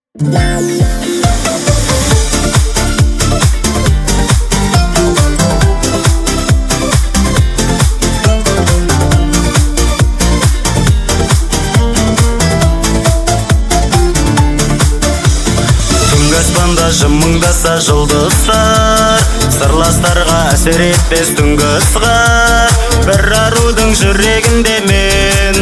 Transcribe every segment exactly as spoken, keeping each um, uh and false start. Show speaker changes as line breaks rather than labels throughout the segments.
Аспанда жымыңдаса жұлдыздар, сырластарға әсер етпес түнгі ызғар. Бір арудың жүрегінде мен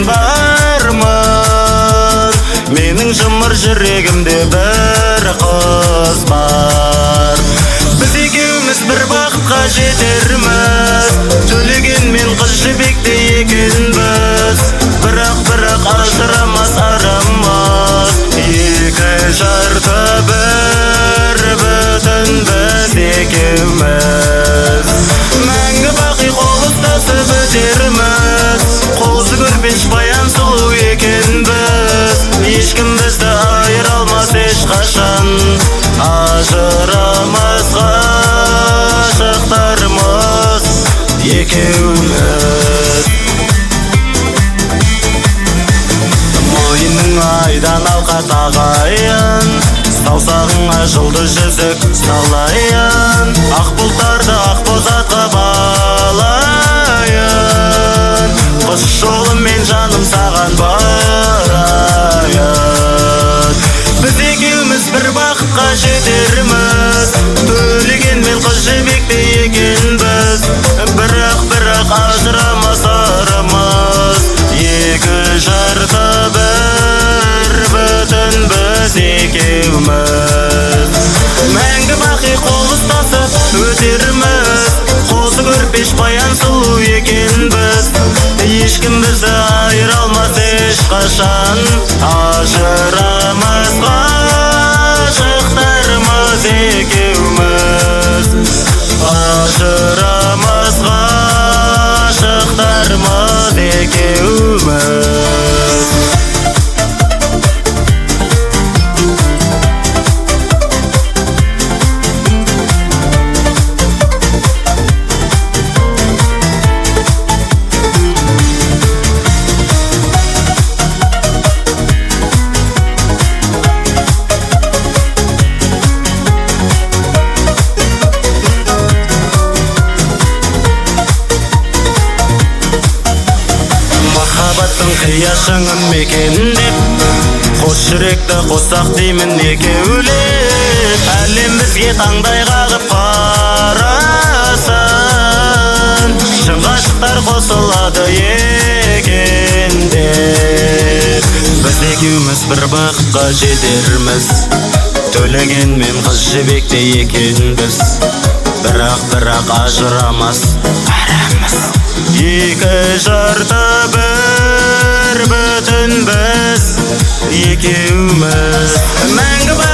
бармын, менің жұмыр жүрегімде бір қыз бар. Біз екеуміз бір бақытқа жетерміз, төлеген мен қыз жібекте екенбіз. Бірақ бірақ ажырамас арамыз, екі жарты бір бүтін біз екеуміз. Мәңгі бақи қол ұстасып өтерміз, қозы көрпеш баян сұлу екенбіз. Ешкім бізді айыра алмас ешқашан, ажырамас ғашықтарымыз екеуміз. Мойының айдан алқа тағайын, саусағыңа жұлдыз жүзік салайын. Ақ бұлттарды ақ бозатқа балайын, құс жолымен жаным саған барайын. Біз екеуміз бір бақытқа жетерміз, төлеген мен қыз жібекте екенбіз. Бірақ бірақ ажырамас арымыз, екі жарты бір бүтін біз екеуміз. Мәңгі бақи қол ұстасып өтерміз, қозы көрпеш баян сұлу екенбіз. Ешкім бізді айыра алмас ешқашан, ажырамас ғашықтарымыз екеуміз. Ажырамас ғашықтарымыз екеуміз. Қияшыңын мекендеп, қос жүректі қоссақ деймін екеулеп. Әлем бізге таңдай қағып қарасын, шын ғашықтар қосылады екен деп. Біз екеуміз бір бақытқа жетерміз, төлеген мен қыз жібекте екенбіз. Бірақ бірақ ажырамас арамыз, екі жарты бір бүтін біз екеуміз. Мәңгі